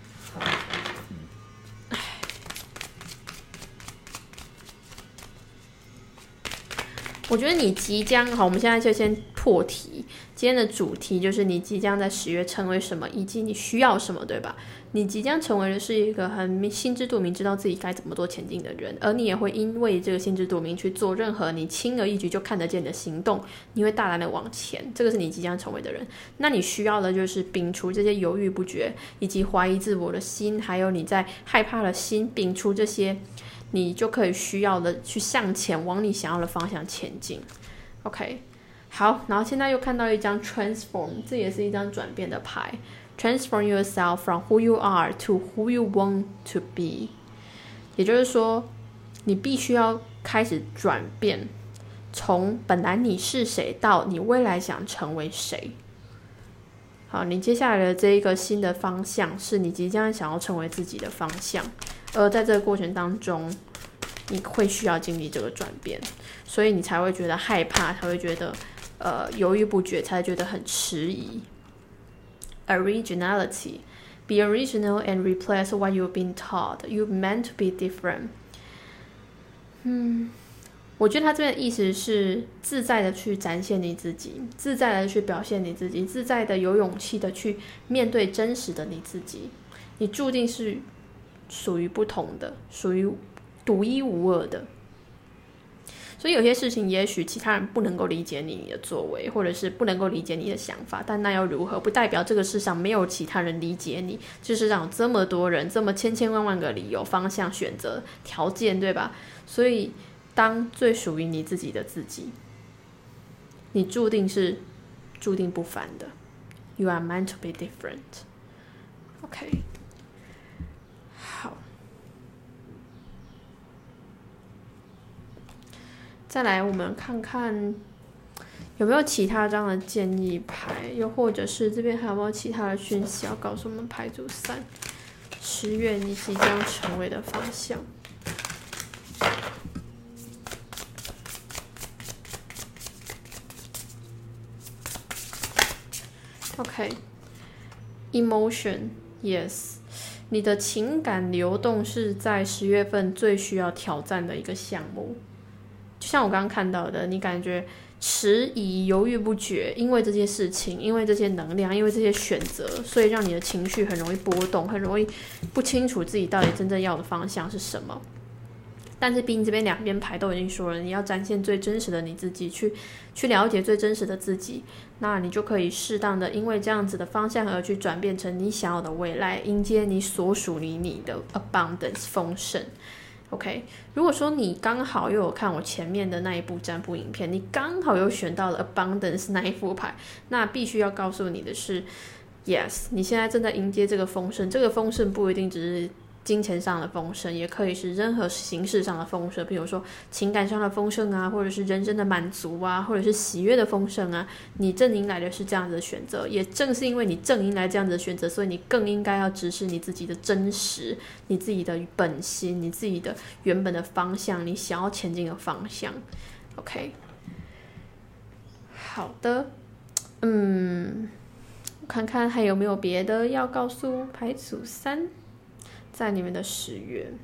Speaker 1: 我觉得你即将好，我们现在就先破题。今天的主题就是你即将在10月成为什么，以及你需要什么，对吧？你即将成为的是一个很心知肚明，知道自己该怎么做前进的人，而你也会因为这个心知肚明去做任何你轻而易举就看得见的行动，你会大胆的往前，这个是你即将成为的人。那你需要的就是摒除这些犹豫不决以及怀疑自我的心，还有你在害怕的心，摒除这些，你就可以需要的去向前，往你想要的方向前进。 OK， 好，然后现在又看到一张 Transform， 这也是一张转变的牌。Transform yourself from who you are to who you want to be， 也就是说你必须要开始转变，从本来你是谁到你未来想成为谁。好，你接下来的这一个新的方向是你即将想要成为自己的方向，而在这个过程当中你会需要经历这个转变，所以你才会觉得害怕，才会觉得犹豫不决，才会觉得很迟疑。Originality. Be original and replace what you've been taught. You're meant to be different. 我觉得他这边的意思是自在的去展现你自己，自在的去表现你自己，自在的有勇气的去面对真实的你自己。你注定是属于不同的，属于独一无二的。所以有些事情也许其他人不能够理解你的作为，或者是不能够理解你的想法，但那又如何？不代表这个世上没有其他人理解你，这世上有这么多人，这么千万个理由、方向、选择、条件，对吧？所以当最属于你自己的自己，你注定不凡的。You are meant to be different. OK， 好。再来我们看看有没有其他这样的建议牌，又或者是这边还有没有其他的讯息要告诉我们牌组3 10月你即将成为的方向。OK， Emotion Yes， 你的情感流动是在10月份最需要挑战的一个项目。就像我刚刚看到的，你感觉迟疑、犹豫不决，因为这些事情，因为这些能量，因为这些选择，所以让你的情绪很容易波动，很容易不清楚自己到底真正要的方向是什么。但是毕竟这边两边牌都已经说了，你要展现最真实的你自己，去了解最真实的自己，那你就可以适当的因为这样子的方向而去转变成你想要的未来，迎接你所属于你的 abundance 丰盛。OK， 如果说你刚好又有看我前面的那一部占卜影片，你刚好又选到了 abundance 那一副牌，那必须要告诉你的是 yes， 你现在正在迎接这个丰盛，这个丰盛不一定只是金钱上的丰盛，也可以是任何形式上的丰盛，比如说情感上的丰盛啊，或者是人生的满足啊，或者是喜悦的丰盛啊，你正迎来的是这样子的选择，也正是因为你正迎来这样子的选择，所以你更应该要直视你自己的真实，你自己的本心，你自己的原本的方向，你想要前进的方向。 OK， 好的，我看看还有没有别的要告诉牌组3在你们的10月。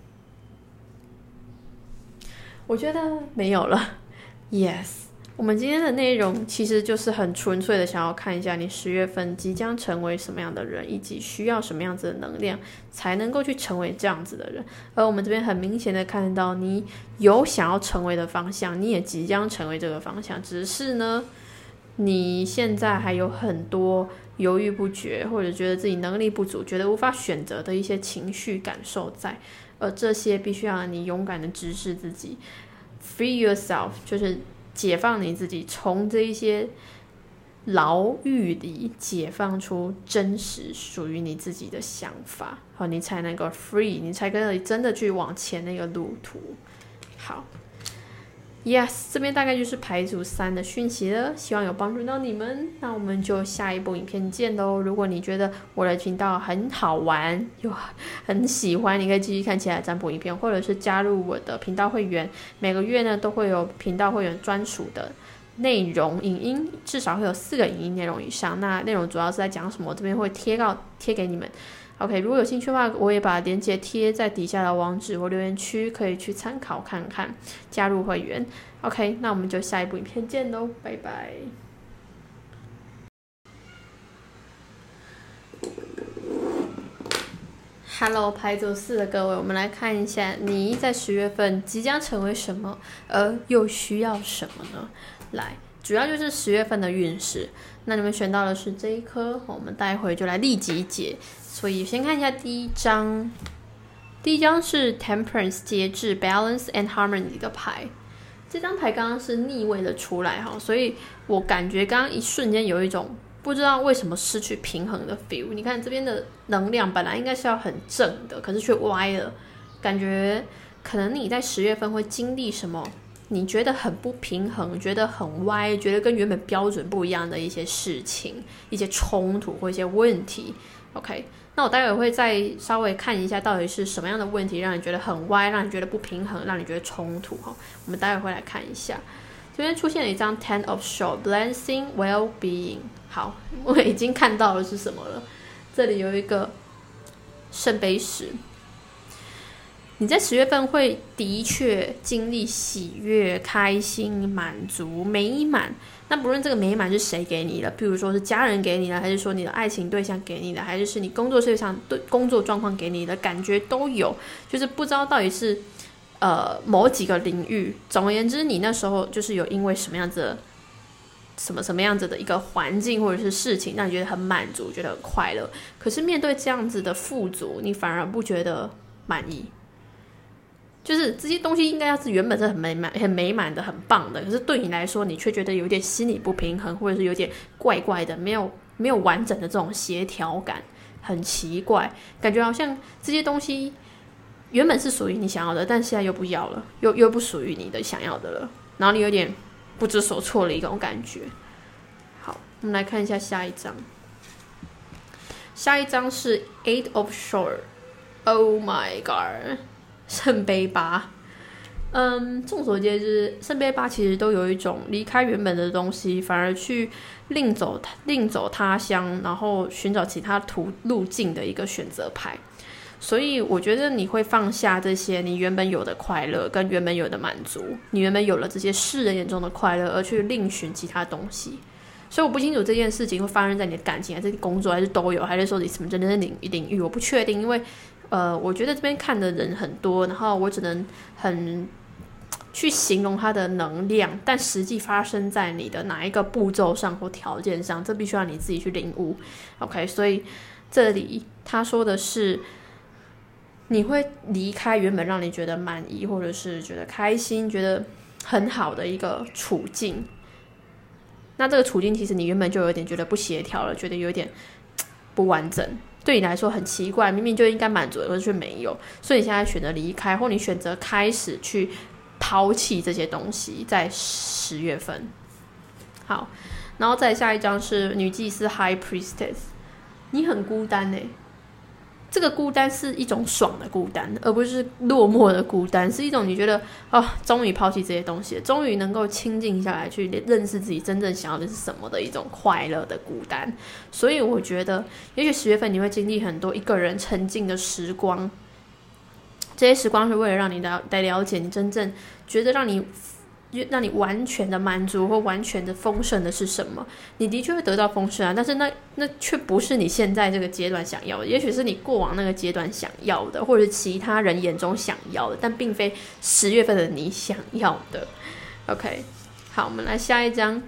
Speaker 1: 我觉得没有了。 Yes， 我们今天的内容其实就是很纯粹的想要看一下你10月份即将成为什么样的人，以及需要什么样子的能量才能够去成为这样子的人。而我们这边很明显的看到你有想要成为的方向，你也即将成为这个方向，只是呢你现在还有很多犹豫不决，或者觉得自己能力不足，觉得无法选择的一些情绪感受在，而这些必须要你勇敢的直视自己 ，free yourself， 就是解放你自己，从这一些牢狱里解放出真实属于你自己的想法，好，你才能够 free， 你才可以真的去往前那个路途。好。Yes， 这边大概就是牌组3的讯息了，希望有帮助到你们。那我们就下一部影片见喽！如果你觉得我的频道很好玩，又很喜欢，你可以继续看其他占卜影片，或者是加入我的频道会员。每个月呢都会有频道会员专属的内容影音，至少会有4个影音内容以上。那内容主要是在讲什么，我这边会贴给你们。OK， 如果有兴趣的话，我也把链接贴在底下的网址或留言区，可以去参考看看，加入会员。OK， 那我们就下一部影片见喽，拜拜。Hello， 牌组4的各位，我们来看一下你在10月份即将成为什么，而又需要什么呢？来，主要就是10月份的运势。那你们选到的是这一颗，我们待会就来立即解。所以先看一下第一张，第一张是 Temperance 节制 Balance and Harmony 的牌。这张牌刚刚是逆位的出来哈，所以我感觉刚刚一瞬间有一种不知道为什么失去平衡的 feel。你看这边的能量本来应该是要很正的，可是却歪了，感觉可能你在10月份会经历什么你觉得很不平衡，觉得很歪，觉得跟原本标准不一样的一些事情，一些冲突或一些问题。 OK， 那我待会会再稍微看一下到底是什么样的问题让你觉得很歪，让你觉得不平衡，让你觉得冲突。我们待会会来看一下。这边出现了一张 Ten of Swords Blessing Well-being。 好，我已经看到了是什么了，这里有一个圣杯十。你在10月份会的确经历喜悦、开心、满足、美满。那不论这个美满是谁给你的，比如说是家人给你的，还是说你的爱情对象给你的，还是你工作上对工作状况给你的，感觉都有。就是不知道到底是某几个领域。总而言之，你那时候就是有因为什么样子的什么样子的一个环境或者是事情让你觉得很满足，觉得很快乐。可是面对这样子的富足，你反而不觉得满意。就是这些东西应该要是原本是很美满的、很棒的，可是对你来说，你却觉得有点心理不平衡，或者是有点怪怪的，没有完整的这种协调感，很奇怪，感觉好像这些东西原本是属于你想要的，但现在又不要了，又不属于你的想要的了，然后你有点不知所措的一种感觉。好，我们来看一下下一张。下一张是 Eight of Swords。Oh my god！圣杯8，众所皆知，圣杯8其实都有一种离开原本的东西，反而去另走他乡，然后寻找其他路径的一个选择牌。所以我觉得你会放下这些你原本有的快乐跟原本有的满足，你原本有了这些世人眼中的快乐，而去另寻其他东西。所以我不清楚这件事情会发生在你的感情，还是工作，还是都有，还是说你什么真正的领域，我不确定，因为我觉得这边看的人很多，然后我只能很去形容它的能量，但实际发生在你的哪一个步骤上或条件上，这必须要你自己去领悟。OK， 所以这里他说的是，你会离开原本让你觉得满意，或者是觉得开心、觉得很好的一个处境。那这个处境其实你原本就有点觉得不协调了，觉得有点不完整，对你来说很奇怪，明明就应该满足的，可是却没有，所以你现在选择离开，或你选择开始去抛弃这些东西，在10月份。好，然后再下一张是女祭司 High Priestess。 你很孤单耶，这个孤单是一种爽的孤单，而不是落寞的孤单，是一种你觉得终于抛弃这些东西，终于能够清静下来去认识自己真正想要的是什么的一种快乐的孤单。所以我觉得也许10月份你会经历很多一个人沉静的时光，这些时光是为了让你来了解你真正觉得让你完全的满足或完全的丰盛的是什么。你的确会得到丰盛啊，但是那却不是你现在这个阶段想要的，也许是你过往那个阶段想要的，或者是其他人眼中想要的，但并非10月份的你想要的。 OK， 好，我们来下一张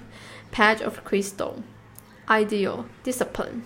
Speaker 1: Page of Crystal Ideal Discipline。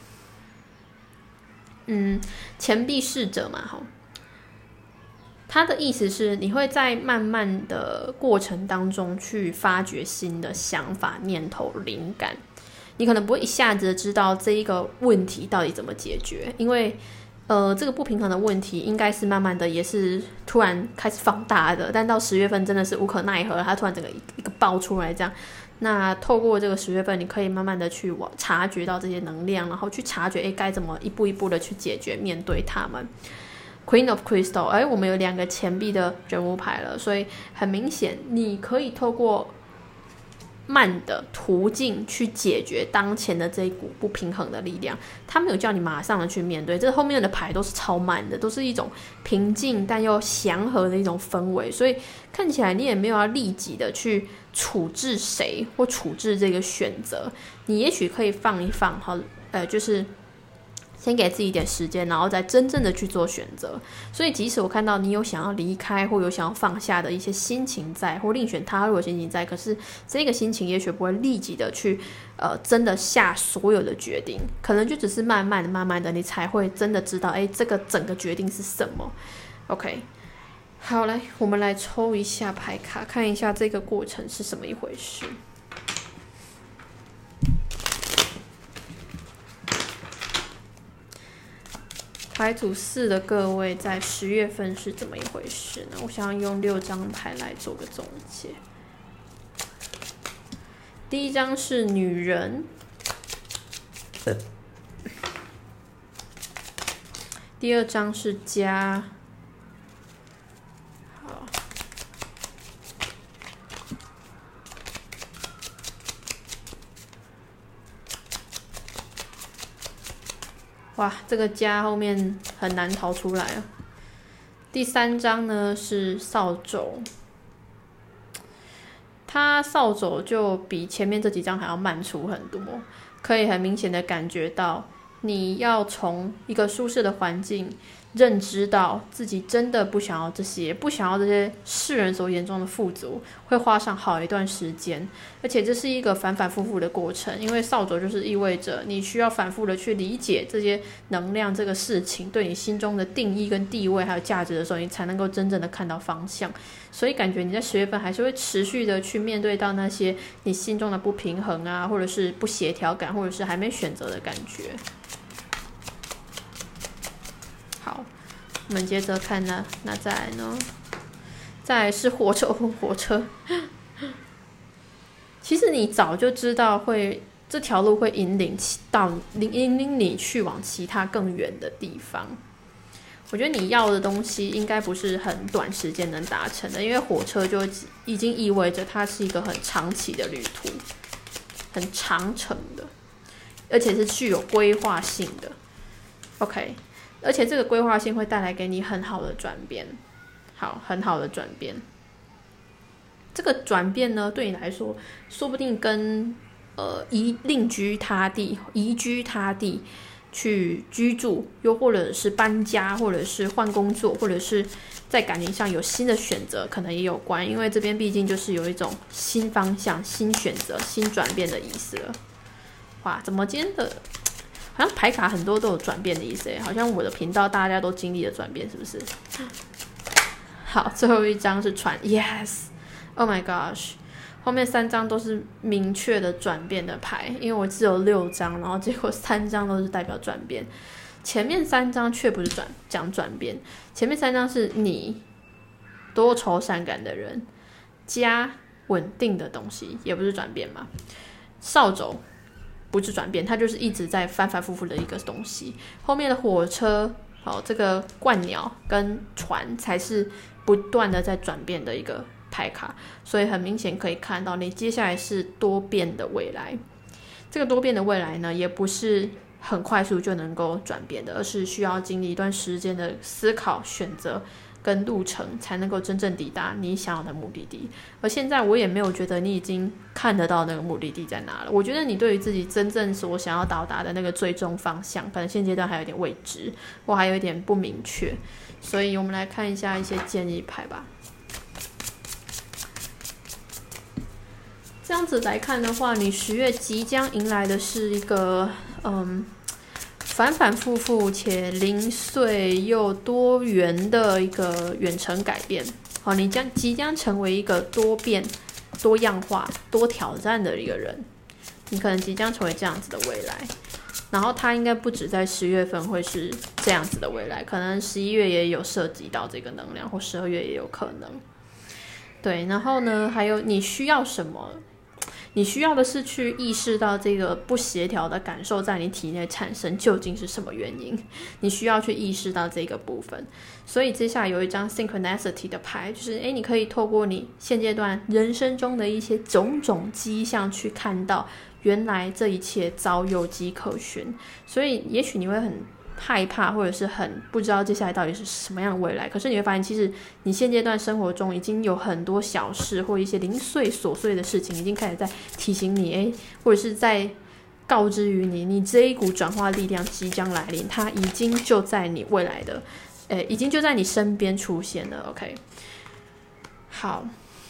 Speaker 1: 钱币侍者嘛，它的意思是你会在慢慢的过程当中去发掘新的想法、念头、灵感。你可能不会一下子知道这一个问题到底怎么解决，因为这个不平衡的问题应该是慢慢的也是突然开始放大的，但到10月份真的是无可奈何，它突然整个一个爆出来这样。那透过这个10月份，你可以慢慢的去察觉到这些能量，然后去察觉该怎么一步一步的去解决面对它们。Queen of Crystal， 我们有2个钱币的人物牌了，所以很明显你可以透过慢的途径去解决当前的这一股不平衡的力量。他没有叫你马上的去面对，这后面的牌都是超慢的，都是一种平静但又祥和的一种氛围，所以看起来你也没有要立即的去处置谁或处置这个选择，你也许可以放一放，就是先给自己一点时间，然后再真正的去做选择。所以即使我看到你有想要离开或有想要放下的一些心情在，或另选他入的心情在，可是这个心情也许不会立即的去真的下所有的决定，可能就只是慢慢的你才会真的知道这个整个决定是什么。 OK， 好，来我们来抽一下牌卡，看一下这个过程是什么一回事。牌组4的各位在10月份是怎么一回事呢？我想要用6张牌来做个总结。第一张是女人，第2张是家，好，哇，这个家后面很难逃出来啊。第3张呢是扫帚，它扫帚就比前面这几张还要慢出很多，可以很明显的感觉到你要从一个舒适的环境认知到自己真的不想要这些世人所眼中的富足，会花上好一段时间，而且这是一个反反复复的过程，因为扫帚就是意味着你需要反复的去理解这些能量这个事情对你心中的定义跟地位还有价值的时候，你才能够真正的看到方向。所以感觉你在10月份还是会持续的去面对到那些你心中的不平衡啊，或者是不协调感，或者是还没选择的感觉。好，我们接着看呢，那再来呢？再来是火车。其实你早就知道这条路会引领你去往其他更远的地方。我觉得你要的东西应该不是很短时间能达成的，因为火车就已经意味着它是一个很长期的旅途，很长程的，而且是具有规划性的。OK。而且这个规划性会带来给你很好的转变，很好的转变。这个转变呢，对你来说，说不定跟移居他地去居住，又或者是搬家，或者是换工作，或者是在感情上有新的选择，可能也有关。因为这边毕竟就是有一种新方向、新选择、新转变的意思了。哇，怎么今天的？好像牌卡很多都有转变的意思，好像我的频道大家都经历了转变，是不是？好，最后一张是船 ，Yes， Oh my gosh， 后面3张都是明确的转变的牌，因为我只有6张，然后结果3张都是代表转变，前面3张却不是讲转变，前面3张是你多愁善感的人，家稳定的东西也不是转变嘛，扫帚。不是转变，它就是一直在反反复复的一个东西。后面的火车，这个鹳鸟跟船才是不断的在转变的一个牌卡，所以很明显可以看到，你接下来是多变的未来。这个多变的未来呢，也不是很快速就能够转变的，而是需要经历一段时间的思考、选择跟路程，才能够真正抵达你想要的目的地。而现在我也没有觉得你已经看得到那个目的地在哪了，我觉得你对于自己真正所想要到达的那个最终方向，可能现阶段还有点未知，或还有一点不明确。所以我们来看一下一些建议牌吧。 这样子来看的话，你10月即将迎来的是一个反反复复且零碎又多元的一个远程改变。好，你即将成为一个多变、多样化、多挑战的一个人。你可能即将成为这样子的未来，然后它应该不止在10月份会是这样子的未来，可能11月也有涉及到这个能量，或12月也有可能。对，然后呢，还有你需要什么？你需要的是去意识到这个不协调的感受在你体内产生究竟是什么原因，你需要去意识到这个部分。所以接下来有一张 synchronicity 的牌，就是你可以透过你现阶段人生中的一些种种迹象去看到原来这一切早有迹可循。所以也许你会很害怕，或者是很不知道接下来到底是什么样的未来，可是你会发现其实你现阶段生活中已经有很多小事或一些零碎琐碎的事情已经开始在提醒你，或者是在告知于你，你这一股转化力量即将来临，它已经就在你未来的已经就在你身边出现了。 OK， 好，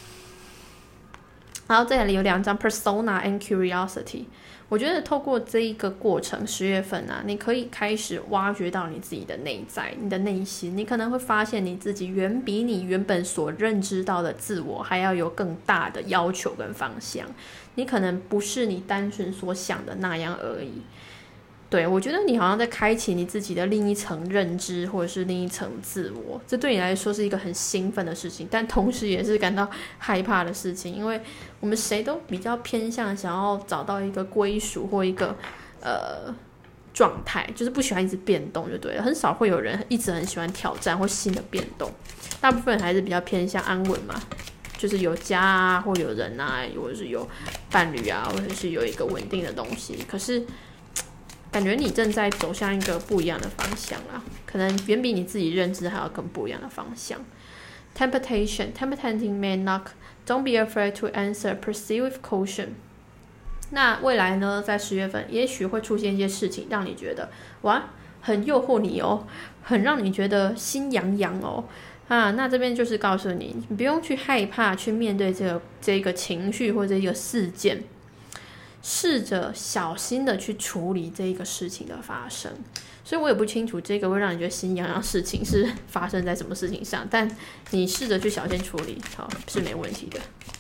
Speaker 1: 然后这里有2张 persona and curiosity。我觉得透过这一个过程，10月份啊，你可以开始挖掘到你自己的内在，你的内心，你可能会发现你自己远比你原本所认知到的自我还要有更大的要求跟方向，你可能不是你单纯所想的那样而已。对，我觉得你好像在开启你自己的另一层认知，或者是另一层自我，这对你来说是一个很兴奋的事情，但同时也是感到害怕的事情，因为我们谁都比较偏向想要找到一个归属或一个状态，就是不喜欢一直变动就对了，很少会有人一直很喜欢挑战或新的变动，大部分人还是比较偏向安稳嘛，就是有家啊，或有人啊，或者是有伴侣啊，或者是有一个稳定的东西。可是感觉你正在走向一个不一样的方向啦，可能远比你自己认知还要更不一样的方向。Temptation may knock, don't be afraid to answer, proceed with caution。 那未来呢，在10月份也许会出现一些事情让你觉得哇，很诱惑你哦，很让你觉得心痒痒哦那这边就是告诉你，你不用去害怕去面对这个情绪或者一个事件，试着小心的去处理这一个事情的发生。所以我也不清楚这个会让你觉得心痒痒的事情是发生在什么事情上，但你试着去小心处理，好，是没问题的。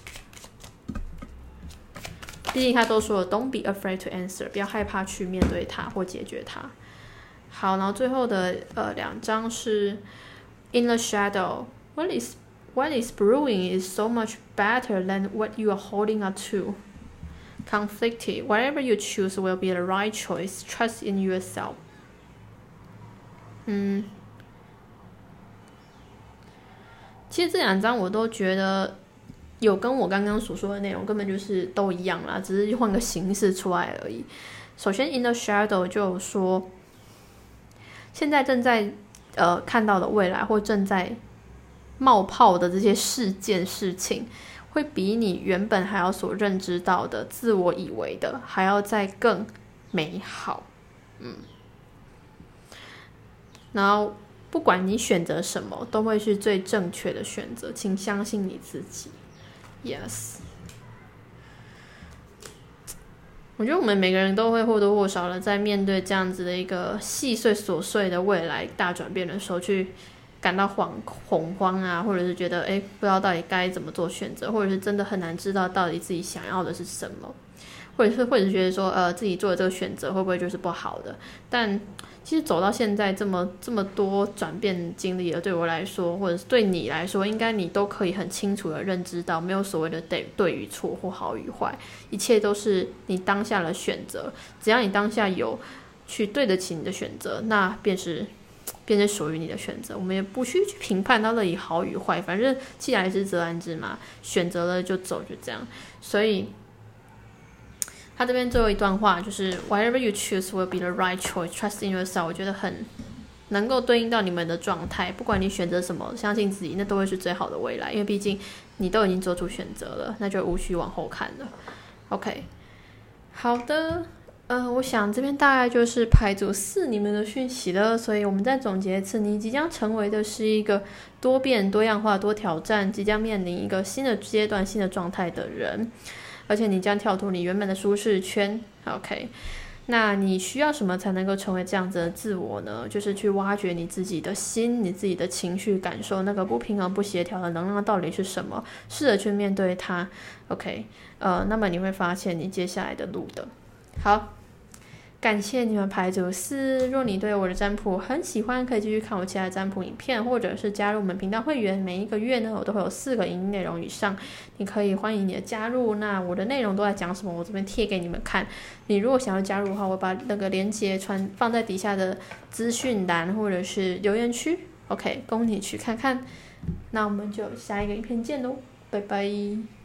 Speaker 1: 毕竟他都说了 Don't be afraid to answer， 不要害怕去面对它或解决它。好，然后最后的2张是 In the shadow, what is brewing is so much better than what you are holding on to. Conflicted, whatever you choose will be the right choice. Trust in yourself. 其实这2张我都觉得有跟我刚刚所说的内容根本就是都一样啦，只是换个形式出来而已。首先 In the shadow 就有说，现在正在看到的未来或正在冒泡的这些事情，会比你原本还要所认知到的自我以为的还要再更美好。然后不管你选择什么都会是最正确的选择，请相信你自己。 Yes， 我觉得我们每个人都会或多或少的在面对这样子的一个细碎琐碎的未来大转变的时候去感到恐慌啊，或者是觉得不知道到底该怎么做选择，或者是真的很难知道到底自己想要的是什么，或者是觉得说自己做的这个选择会不会就是不好的。但其实走到现在这么多转变经历了，对我来说或者是对你来说，应该你都可以很清楚的认知到，没有所谓的对与错或好与坏，一切都是你当下的选择，只要你当下有去对得起你的选择，那便是属于你的选择。我们也不需去评判它到底好与坏，反正既来之则安之嘛，选择了就走，就这样。所以他这边最后一段话就是 Whatever you choose will be the right choice. Trust in yourself。 我觉得很能够对应到你们的状态，不管你选择什么，相信自己，那都会是最好的未来，因为毕竟你都已经做出选择了，那就无需往后看了。 OK， 好的，我想这边大概就是牌组4你们的讯息了，所以我们再总结一次，你即将成为的是一个多变、多样化、多挑战，即将面临一个新的阶段、新的状态的人。 而且你这样跳脱你原本的舒适圈。OK， 那你需要什么才能够成为这样子的自我呢？就是去挖掘你自己的心，你自己的情绪感受，那个不平衡不协调的能量到底是什么，试着去面对它。OK， 那么你会发现你接下来的路的。好，感谢你们牌组4。若你对我的占卜很喜欢，可以继续看我其他的占卜影片，或者是加入我们频道会员。每一个月呢，我都会有4个影音内容以上，你可以欢迎你的加入。那我的内容都在讲什么，我这边贴给你们看。你如果想要加入的话，我把那个链接放在底下的资讯栏或者是留言区。OK， 供你去看看。那我们就下一个影片见喽，拜拜。